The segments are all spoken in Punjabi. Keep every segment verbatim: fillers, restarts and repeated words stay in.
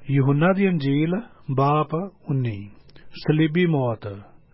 यूहन्ना दी अंजील बाप उन्नी सलीबी मौत।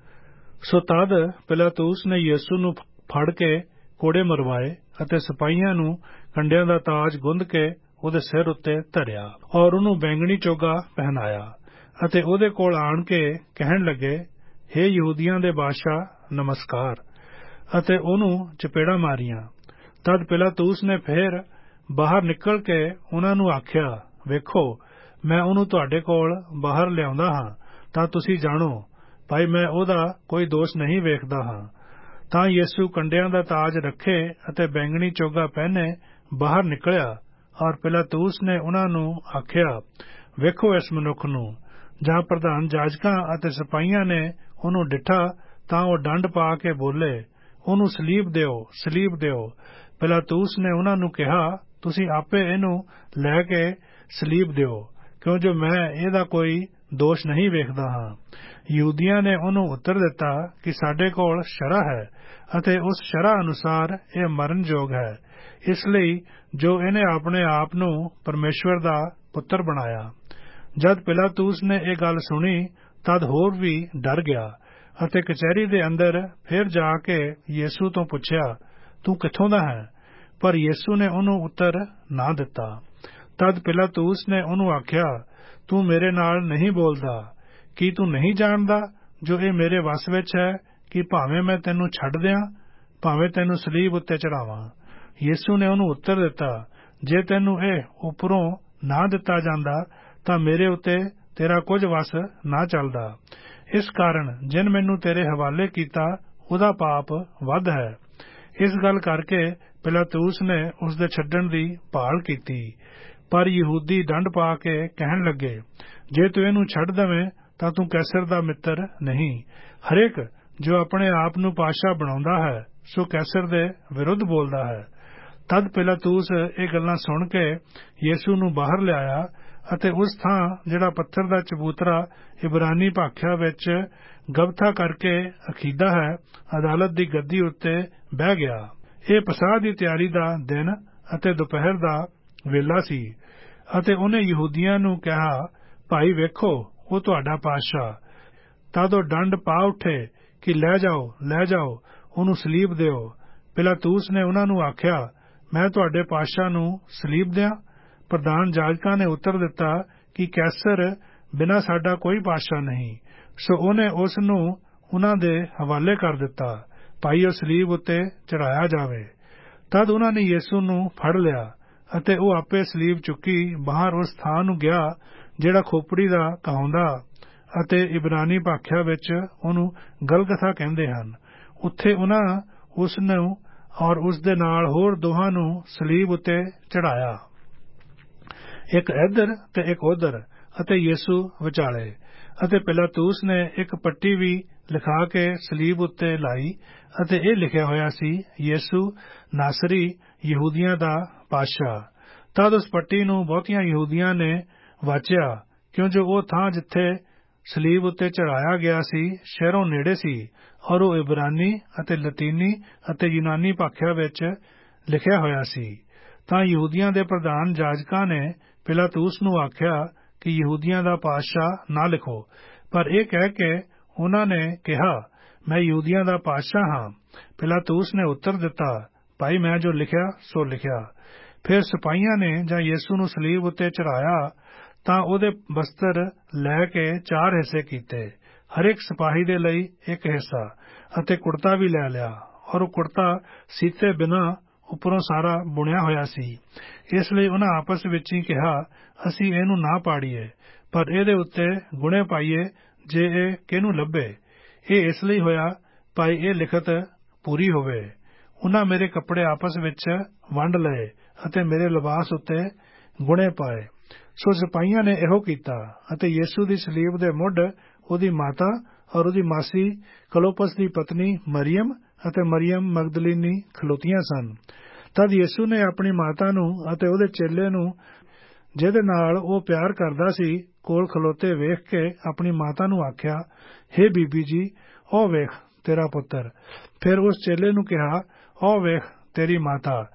सो तद पिलातुस ने यीशु नूं फड़ के कोड़े मरवाए अते सिपाहियां नूं कंडियां दा ताज गुंद के ਉਹਦੇ सिर उत्ते धरिया और ਉਹਨੂੰ बैंगनी चोगा पहनाया ਅਤੇ ਉਹਦੇ ਕੋਲ ਆਣ ਕੇ ਕਹਿਣ ਲੱਗੇ, हे ਯਹੂਦੀਆਂ ਦੇ ਬਾਦਸ਼ਾਹ ਨਮਸਕਾਰ, ਅਤੇ ਉਹਨੂੰ ਚਪੇੜਾਂ ਮਾਰੀਆਂ। ਤਦ ਪਿਲਾਤੁਸ ਨੇ ਫੇਰ ਬਾਹਰ ਨਿਕਲ ਕੇ ਉਹਨਾਂ ਨੂੰ ਆਖਿਆ, ਵੇਖੋ, ਮੈਂ ਉਹਨੂੰ ਤੁਹਾਡੇ ਕੋਲ ਬਾਹਰ ਲਿਆਉਂਦਾ ਹਾਂ ਤਾਂ ਤੁਸੀਂ ਜਾਣੋ ਭਾਈ ਮੈਂ ਉਹਦਾ ਕੋਈ ਦੋਸ਼ ਨਹੀਂ ਵੇਖਦਾ ਹਾਂ। ਤਾਂ ਯੀਸ਼ੂ ਕੰਡਿਆਂ ਦਾ ਤਾਜ ਰੱਖੇ ਅਤੇ ਬੈਂਗਣੀ ਚੋਗਾ ਪਹਿਨੇ ਬਾਹਰ ਨਿਕਲਿਆ ਔਰ ਪਿਲਾਤੁਸ ਨੇ ਉਹਨਾਂ ਨੂੰ ਆਖਿਆ, ਵੇਖੋ ਇਸ ਮਨੁੱਖ ਨੂੰ। ਜਾਂ ਪ੍ਰਧਾਨ ਜਾਜਕਾਂ ਅਤੇ ਸਿਪਾਹੀਆਂ ਨੇ ਉਹਨੂੰ ਡਿੱਠਾ ਤਾਂ ਉਹ ਡੰਡ ਪਾ ਕੇ ਬੋਲੇ, ਉਹਨੂੰ ਸਲੀਬ ਦਿਓ, ਸਲੀਬ ਦਿਓ। ਪਿਲਾਤੁਸ ਨੇ ਉਹਨਾਂ ਨੂੰ ਕਿਹਾ, ਤੁਸੀਂ ਆਪੇ ਇਹਨੂੰ ਲੈ ਕੇ ਸਲੀਬ ਦਿਓ, ਕਿਉਂ ਜੋ ਮੈਂ ਇਹਦਾ ਕੋਈ ਦੋਸ਼ ਨਹੀਂ ਵੇਖਦਾ ਹਾਂ। ਯਹੂਦੀਆਂ ਨੇ ਉਹਨੂੰ ਉੱਤਰ ਦਿੱਤਾ ਕਿ ਸਾਡੇ ਕੋਲ ਸ਼ਰ੍ਹਾ ਹੈ ਅਤੇ ਉਸ ਸ਼ਰ੍ਹਾ ਅਨੁਸਾਰ ਇਹ ਮਰਨਯੋਗ ਹੈ, ਇਸ ਲਈ ਜੋ ਇਹਨੇ ਆਪਣੇ ਆਪ ਨੂੰ ਪਰਮੇਸ਼ਵਰ ਦਾ ਪੁੱਤਰ ਬਣਾਇਆ। ਜਦ ਪਿਲਾਤੁਸ ਨੇ ਇਹ ਗੱਲ ਸੁਣੀ ਤਦ ਹੋਰ ਵੀ ਡਰ ਗਿਆ ਅਤੇ ਕਚਹਿਰੀ ਦੇ ਅੰਦਰ ਫਿਰ ਜਾ ਕੇ ਯੀਸ਼ੂ ਤੋਂ ਪੁੱਛਿਆ, ਤੂੰ ਕਿੱਥੋਂ ਦਾ ਹੈ? ਪਰ ਯੀਸ਼ੂ ਨੇ ਉਹਨੂੰ ਉੱਤਰ ਨਾ ਦਿੱਤਾ। ਤਦ ਪਿਲਾਤੁਸ ਨੇ ਉਹਨੂੰ ਆਖਿਆ, ਤੂੰ ਮੇਰੇ ਨਾਲ ਨਹੀਂ ਬੋਲਦਾ? ਕੀ ਤੂੰ ਨਹੀਂ ਜਾਣਦਾ ਜੋ ਇਹ ਮੇਰੇ ਵੱਸ ਵਿੱਚ ਹੈ ਕਿ ਭਾਵੇਂ ਮੈਂ ਤੈਨੂੰ ਛੱਡ ਦਿਆਂ, ਭਾਵੇਂ ਤੈਨੂੰ ਸਲੀਬ ਉੱਤੇ ਚੜਾਵਾਂ? ਯੀਸ਼ੂ ਨੇ ਉਹਨੂੰ ਉੱਤਰ ਦਿੱਤਾ, ਜੇ ਤੈਨੂੰ ਇਹ ਉੱਪਰੋਂ ਨਾ ਦਿੱਤਾ ਜਾਂਦਾ ਤਾਂ ਮੇਰੇ ਉੱਤੇ ਤੇਰਾ ਕੁਝ ਵੱਸ ਨਾ ਚੱਲਦਾ। ਇਸ ਕਾਰਨ ਜਿਨ ਮੈਨੂੰ ਤੇਰੇ ਹਵਾਲੇ ਕੀਤਾ ਉਹਦਾ ਪਾਪ ਵੱਧ ਹੈ। ਇਸ ਗੱਲ ਕਰਕੇ ਪਿਲਾਤੁਸ ਨੇ ਉਸ ਦੇ ਛੱਡਣ ਦੀ ਭਾਲ ਕੀਤੀ। ਪਰ ਯਹੂਦੀ ਡੰਡ ਪਾ ਕੇ ਕਹਿਣ ਲੱਗੇ, ਜੇ ਤੂੰ ਇਹਨੂੰ ਛੱਡ ਦੇਵੇਂ ਤਾਂ ਤੂੰ ਕੈਸਰ ਦਾ ਮਿੱਤਰ ਨਹੀਂ। ਹਰੇਕ ਜੋ ਆਪਣੇ ਆਪ ਨੂੰ ਪਾਤਸ਼ਾਹ ਬਣਾਉਂਦਾ ਹੈ ਸੋ ਕੈਸਰ ਦੇ ਵਿਰੁੱਧ ਬੋਲਦਾ ਹੈ। ਤਦ ਪਿਲਾਤੁਸ ਇਹ ਗੱਲਾਂ ਸੁਣ ਕੇ ਯੀਸ਼ੂ ਨੂੰ ਬਾਹਰ ਲਿਆਇਆ ਅਤੇ ਉਸ ਥਾਂ ਜਿਹੜਾ ਪੱਥਰ ਦਾ ਚਬੂਤਰਾ ਇਬਰਾਨੀ ਭਾਖਿਆ ਵਿੱਚ ਗਬਥਾ ਕਰਕੇ ਅਖੀਦਾ ਹੈ, ਅਦਾਲਤ ਦੀ ਗੱਦੀ ਉੱਤੇ ਬਹਿ ਗਿਆ। ਇਹ ਪਸਾਹ ਦੀ ਤਿਆਰੀ ਦਾ ਦਿਨ ਅਤੇ ਦੁਪਹਿਰ ਦਾ ਵੇਲਾ ਸੀ ਅਤੇ ਉਹਨੇ ਯਹੂਦੀਆਂ ਨੂੰ ਕਿਹਾ, ਭਾਈ ਵੇਖੋ, ਉਹ ਤੁਹਾਡਾ ਪਾਤਸ਼ਾਹ। ਤਦ ਉਹ ਡੰਡ ਪਾ ਉੱਠੇ ਕਿ ਲੈ ਜਾਓ, ਲੈ ਜਾਓ, ਉਹਨੂੰ ਸਲੀਬ ਦਿਓ। ਪਿਲਾਤੁਸ ਨੇ ਉਹਨਾਂ ਨੂੰ ਆਖਿਆ, ਮੈਂ ਤੁਹਾਡੇ ਪਾਤਸ਼ਾਹ ਨੂੰ ਸਲੀਬ ਦਿਆਂ? ਪ੍ਰਧਾਨ ਜਾਜਕਾਂ ਨੇ ਉੱਤਰ ਦਿੱਤਾ ਕਿ ਕੈਸਰ ਬਿਨਾਂ ਸਾਡਾ ਕੋਈ ਪਾਤਸ਼ਾਹ ਨਹੀਂ। ਸੋ ਉਹਨੇ ਉਸ ਨੂੰ ਉਹਨਾਂ ਦੇ ਹਵਾਲੇ ਕਰ ਦਿੱਤਾ, ਭਾਈ ਉਹ ਸਲੀਬ ਉੱਤੇ ਚੜਾਇਆ ਜਾਵੇ। ਤਦ ਉਹਨਾਂ ਨੇ ਯੀਸ਼ੂ ਨੂੰ ਫੜ ਲਿਆ ਅਤੇ ਉਹ ਆਪੇ ਸਲੀਬ ਚੁੱਕੀ ਬਾਹਰ ਉਸ ਥਾਂ ਨੂੰ ਗਿਆ ਜਿਹੜਾ ਖੋਪੜੀ ਦਾ ਕਹਾਉਂਦਾ ਅਤੇ ਇਬਰਾਨੀ ਭਾਖਿਆ ਵਿੱਚ ਉਹਨੂੰ ਗਲਗਥਾ ਕਹਿੰਦੇ ਹਨ। ਉੱਥੇ ਉਹਨਾਂ ਉਸ ਨੂੰ ਔਰ ਉਸ ਦੇ ਨਾਲ ਹੋਰ ਦੋਹਾਂ ਨੂੰ ਸਲੀਬ ਉੱਤੇ ਚੜਾਇਆ, ਇੱਕ ਇੱਧਰ ਤੇ ਇੱਕ ਉੱਧਰ, ਅਤੇ ਯੀਸ਼ੂ ਵਿਚਾਲੇ। ਅਤੇ ਪਿਲਾਤੁਸ ਨੇ ਇੱਕ ਪੱਟੀ ਵੀ ਲਿਖਾ ਕੇ ਸਲੀਬ ਉੱਤੇ ਲਾਈ ਅਤੇ ਇਹ ਲਿਖਿਆ ਹੋਇਆ ਸੀ, ਯੀਸ਼ੂ ਨਾਸਰੀ, ਯਹੂਦੀਆਂ ਦਾ ਪਾਤਸ਼ਾਹ। ਤਦ ਉਸ ਪੱਟੀ ਨੂੰ ਬਹੁਤੀਆਂ ਯਹੂਦੀਆਂ ਨੇ ਵਾਚਿਆ, ਕਿਉਂ ਜੋ ਉਹ ਥਾਂ ਜਿੱਥੇ ਸਲੀਬ ਉੱਤੇ ਚੜਾਇਆ ਗਿਆ ਸੀ ਸ਼ਹਿਰੋਂ ਨੇੜੇ ਸੀ ਔਰ ਉਹ ਇਬਰਾਨੀ ਅਤੇ ਲਤੀਨੀ ਅਤੇ ਯੂਨਾਨੀ ਭਾਖਿਆ ਵਿੱਚ ਲਿਖਿਆ ਹੋਇਆ ਸੀ। ਤਾਂ ਯਹੂਦੀਆਂ ਦੇ ਪ੍ਰਧਾਨ ਜਾਜਕਾਂ ਨੇ ਪਿਲਾਤੁਸ ਨੂੰ ਆਖਿਆ ਕਿ ਯਹੂਦੀਆਂ ਦਾ ਪਾਤਸ਼ਾਹ ਨਾ ਲਿਖੋ। ਪਰ ਇਹ ਕਹਿ ਕੇ ਉਹਨਾਂ ਨੇ ਕਿਹਾ, ਮੈਂ ਯਹੂਦੀਆਂ ਦਾ ਪਾਤਸ਼ਾਹ ਹਾਂ। ਪਿਲਾਤੁਸ ਨੇ ਉੱਤਰ ਦਿੱਤਾ, ਭਾਈ ਮੈਂ ਜੋ ਲਿਖਿਆ ਸੋ ਲਿਖਿਆ। ਫਿਰ ਸਿਪਾਹੀਆਂ ਨੇ ਜਾਂ ਯੀਸ਼ੂ ਨੂੰ ਸਲੀਬ ਉੱਤੇ ਚੜਾਇਆ ਤਾਂ ਉਹਦੇ ਬਸਤਰ ਲੈ ਕੇ ਚਾਰ ਹਿੱਸੇ ਕੀਤੇ, ਹਰੇਕ ਸਿਪਾਹੀ ਦੇ ਲਈ ਇੱਕ ਹਿੱਸਾ, ਅਤੇ ਕੁੜਤਾ ਵੀ ਲੈ ਲਿਆ। ਔਰ ਉਹ ਕੁੜਤਾ ਸੀਤੇ ਬਿਨਾਂ ਉੱਪਰੋਂ ਸਾਰਾ ਬੁਣਿਆ ਹੋਇਆ ਸੀ। ਇਸ ਲਈ ਉਹਨਾਂ ਆਪਸ ਵਿੱਚ ਹੀ ਕਿਹਾ, ਅਸੀਂ ਇਹਨੂੰ ਨਾ ਪਾੜੀਏ, ਪਰ ਇਹਦੇ ਉੱਤੇ ਗੁਣੇ ਪਾਈਏ ਜੇ ਇਹ ਕਿਹਨੂੰ ਲੱਭੇ। ਇਹ ਇਸ ਲਈ ਹੋਇਆ ਭਾਈ ਇਹ ਲਿਖਤ ਪੂਰੀ ਹੋਵੇ। ਉਹਨਾਂ ਮੇਰੇ ਕੱਪੜੇ ਆਪਸ ਵਿੱਚ ਵੰਡ ਲਏ ਅਤੇ ਮੇਰੇ ਲਿਬਾਸ ਉੱਤੇ ਗੁਣੇ ਪਾਏ। ਸੋ ਸਿਪਾਹੀਆਂ ਨੇ ਇਹੋ ਕੀਤਾ ਅਤੇ ਯੀਸ਼ੂ ਦੀ ਸਲੀਬ ਦੇ ਮੁੱਢ ਉਹਦੀ ਮਾਤਾ ਔਰ ਉਹਦੀ ਮਾਸੀ ਕਲੋਪਸ ਦੀ ਪਤਨੀ ਮਰੀਅਮ ਅਤੇ ਮਰੀਅਮ ਮਗਦਲੀਨੀ ਖਲੋਤੀਆਂ ਸਨ। ਤਦ ਯੀਸ਼ੂ ਨੇ ਆਪਣੀ ਮਾਤਾ ਨੂੰ ਅਤੇ ਉਹਦੇ ਚੇਲੇ ਨੂੰ ਜਿਹਦੇ ਨਾਲ ਉਹ ਪਿਆਰ ਕਰਦਾ ਸੀ ਕੋਲ ਖਲੋਤੇ ਵੇਖ ਕੇ ਆਪਣੀ ਮਾਤਾ ਨੂੰ ਆਖਿਆ, ਹੇ ਬੀਬੀ ਜੀ, ਉਹ ਵੇਖ ਤੇਰਾ ਪੁੱਤਰ। ਫਿਰ ਉਸ ਚੇਲੇ ਨੂੰ ਕਿਹਾ, ਉਹ ਵੇਖ ਤੇਰੀ ਮਾਤਾ।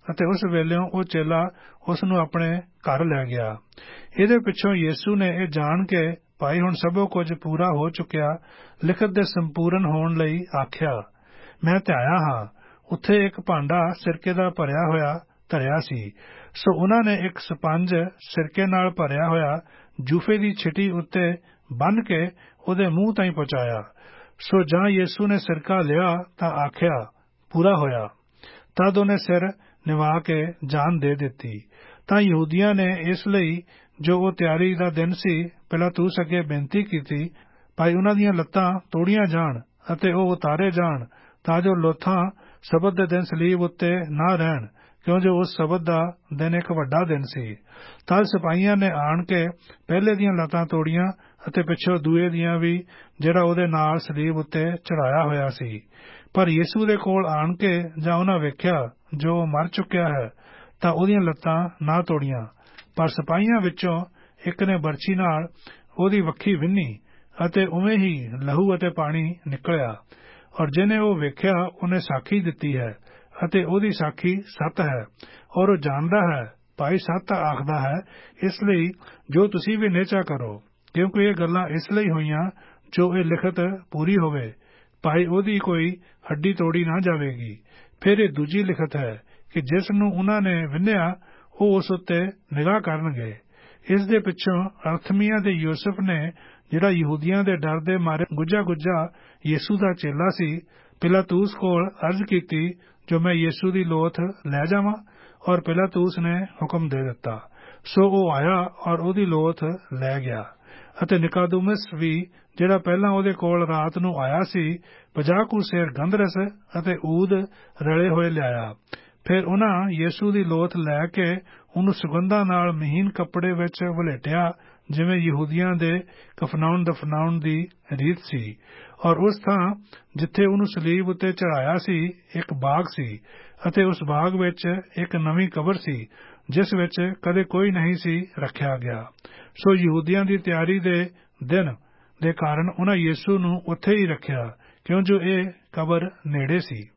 ਅਤੇ ਉਸ ਵੇਲਿਓਂ ਉਹ ਚੇਲਾ ਉਸ ਨੂੰ ਆਪਣੇ ਘਰ ਲੈ ਗਿਆ। ਇਹਦੇ ਪਿੱਛੋਂ ਯੀਸ਼ੂ ਨੇ ਇਹ ਜਾਣ ਕੇ ਭਾਈ ਹੁਣ ਸਭੋ ਕੁਝ ਪੂਰਾ ਹੋ ਚੁੱਕਿਆ ਲਿਖਤ ਦੇ ਸੰਪੂਰਨ ਹੋਣ ਲਈ ਆਖਿਆ, ਮੈਂ ਧਿਆਇਆ ਹਾਂ ਉੱਥੇ ਇੱਕ ਭਾਂਡਾ ਸਿਰਕੇ ਦਾ ਭਰਿਆ ਹੋਇਆ ਧਰਿਆ ਸੀ। ਸੋ ਉਹਨਾਂ ਨੇ ਇੱਕ ਸਪੰਜ ਸਿਰਕੇ ਨਾਲ ਭਰਿਆ ਹੋਇਆ ਜੂਫੇ ਦੀ ਛਿਟੀ ਉੱਤੇ ਬੰਨ੍ਹ ਕੇ ਉਹਦੇ ਮੂੰਹ ਤਾਈਂ ਪਹੁੰਚਾਇਆ। ਸੋ ਜਾਂ ਯੀਸ਼ੂ ਨੇ ਸਿਰਕਾ ਲਿਆ ਤਾਂ ਆਖਿਆ, ਪੂਰਾ ਹੋਇਆ। ਤਦ ਉਹਨੇ ਸਿਰ ਨਿਵਾ ਕੇ ਜਾਨ ਦੇ ਦਿੱਤੀ। ਤਾਂ ਯਹੂਦੀਆਂ ਨੇ ਇਸ ਲਈ ਜੋ ਉਹ ਤਿਆਰੀ ਦਾ ਦਿਨ ਸੀ ਪਿਲਾਤੂਸ ਅੱਗੇ ਬੇਨਤੀ ਕੀਤੀ, ਭਾਈ ਉਹਨਾਂ ਦੀਆਂ ਲੱਤਾਂ ਤੋੜੀਆਂ ਜਾਣ ਅਤੇ ਉਹ ਉਤਾਰੇ ਜਾਣ, ਤਾਂ ਜੋ ਲੋਥਾਂ ਸਬਤ ਦੇ ਦਿਨ ਸਲੀਬ ਉੱਤੇ ਨਾ ਰਹਿਣ, ਕਿਉਂ ਜੋ ਉਸ ਸਬਤ ਦਾ ਦਿਨ ਇੱਕ ਵੱਡਾ ਦਿਨ ਸੀ। ਤਦ ਸਿਪਾਹੀਆਂ ਨੇ ਆਣ ਕੇ ਪਹਿਲੇ ਦੀਆਂ ਲੱਤਾਂ ਤੋੜੀਆਂ ਅਤੇ ਪਿੱਛੋਂ ਦੂਏ ਦੀਆਂ ਵੀ, ਜਿਹੜਾ ਉਹਦੇ ਨਾਲ ਸਲੀਬ ਉੱਤੇ ਚੜਾਇਆ ਹੋਇਆ ਸੀ। ਪਰ ਯੀਸ਼ੂ ਦੇ ਕੋਲ ਆਣ ਕੇ ਜਾਂ ਉਹਨਾਂ ਵੇਖਿਆ ਜੋ ਉਹ ਮਰ ਚੁੱਕਿਆ ਹੈ, ਤਾਂ ਉਹਦੀਆਂ ਲੱਤਾਂ ਨਾ ਤੋੜੀਆਂ। ਪਰ ਸਿਪਾਹੀਆਂ ਵਿੱਚੋਂ ਇੱਕ ਨੇ ਬਰਛੀ ਨਾਲ ਉਹਦੀ ਵੱਖੀ ਵਿੰਨੀ ਅਤੇ ਉਵੇਂ ਹੀ ਲਹੂ ਅਤੇ ਪਾਣੀ ਨਿਕਲਿਆ। ਔਰ ਜਿਹਨੇ ਉਹ ਵੇਖਿਆ ਉਹਨੇ ਸਾਖੀ ਦਿੱਤੀ ਹੈ ਅਤੇ ਉਹਦੀ ਸਾਖੀ ਸੱਤ ਹੈ। ਔਰ ਉਹ ਜਾਣਦਾ ਹੈ ਭਾਈ ਸੱਤ ਆਖਦਾ ਹੈ, ਇਸ ਲਈ ਜੋ ਤੁਸੀਂ ਵੀ ਨਿਹਚਾ ਕਰੋ, ਕਿਉਂਕਿ ਇਹ ਗੱਲਾਂ ਇਸ ਲਈ ਹੋਈਆਂ ਜੋ ਇਹ ਲਿਖਤ ਪੂਰੀ ਹੋਵੇ, ਭਾਈ ਉਹਦੀ ਕੋਈ ਹੱਡੀ ਤੋੜੀ ਨਾ ਜਾਵੇਗੀ। ਫਿਰ ਇਹ ਦੂਜੀ ਲਿਖਤ ਹੈ ਕਿ ਜਿਸ ਨੂੰ ਉਹਨਾਂ ਨੇ ਵਿੰਨਿਆ ਉਹ ਉਸ ਉੱਤੇ ਨਿਗਾਹ ਕਰਨਗੇ। ਇਸ ਦੇ ਪਿੱਛੋਂ ਅਰਥਮੀਆ ਦੇ ਯੂਸਫ ਨੇ, ਜਿਹੜਾ ਯਹੂਦੀਆਂ ਦੇ ਡਰ ਦੇ ਮਾਰੇ ਗੁੱਜਾ ਗੁੱਜਾ ਯੀਸ਼ੂ ਦਾ ਚੇਲਾ ਸੀ, ਪਿਲਾਤੂਸ ਕੋਲ ਅਰਜ਼ ਕੀਤੀ ਜੋ ਮੈਂ ਯੀਸ਼ੂ ਦੀ ਲੋਥ ਲੈ ਜਾਵਾਂ। ਔਰ ਪਿਲਾਤੂਸ ਨੇ ਹੁਕਮ ਦੇ ਦਿੱਤਾ। ਸੋ ਉਹ ਆਇਆ ਔਰ ਉਹਦੀ ਲੋਥ ਲੈ ਗਿਆ। ਅਤੇ ਨਿਕਾਦੁਮਸ ਵੀ, ਜਿਹੜਾ ਪਹਿਲਾਂ ਉਹਦੇ ਕੋਲ ਰਾਤ ਨੂੰ ਆਇਆ ਸੀ, ਪੰਜਾਹ ਕੁ ਸੇਰ ਗੰਧਰਸ ਅਤੇ ਊਦ ਰਲੇ ਹੋਏ ਲਿਆਇਆ। ਫਿਰ ਉਹਨਾਂ ਯੀਸ਼ੂ ਦੀ ਲੋਥ ਲੈ ਕੇ ਉਹਨੂੰ ਸੁਗੰਧਾਂ ਨਾਲ ਮਹੀਨ ਕੱਪੜੇ ਵਿੱਚ ਵਲੇਟਿਆ, ਜਿਵੇਂ ਯਹੂਦੀਆਂ ਦੇ ਕਫਨਾਉਣ ਦਫਨਾਉਣ ਦੀ ਰੀਤ ਸੀ। ਔਰ ਉਸ ਥਾਂ ਜਿੱਥੇ ਉਹਨੂੰ ਸਲੀਬ ਉੱਤੇ ਚੜਾਇਆ ਸੀ ਇੱਕ ਬਾਗ ਸੀ, ਅਤੇ ਉਸ ਬਾਗ ਵਿੱਚ ਇੱਕ ਨਵੀਂ ਕਬਰ ਸੀ ਜਿਸ ਵਿੱਚ ਕਦੇ ਕੋਈ ਨਹੀਂ ਸੀ ਰੱਖਿਆ ਗਿਆ। ਸੋ ਯਹੂਦੀਆਂ ਦੀ ਤਿਆਰੀ ਦੇ ਦਿਨ ਦੇ ਕਾਰਨ ਉਹਨਾਂ ਯੀਸ਼ੂ ਨੂੰ ਉੱਥੇ ਹੀ ਰੱਖਿਆ, ਕਿਉਂ ਜੋ ਇਹ ਕਬਰ ਨੇੜੇ ਸੀ।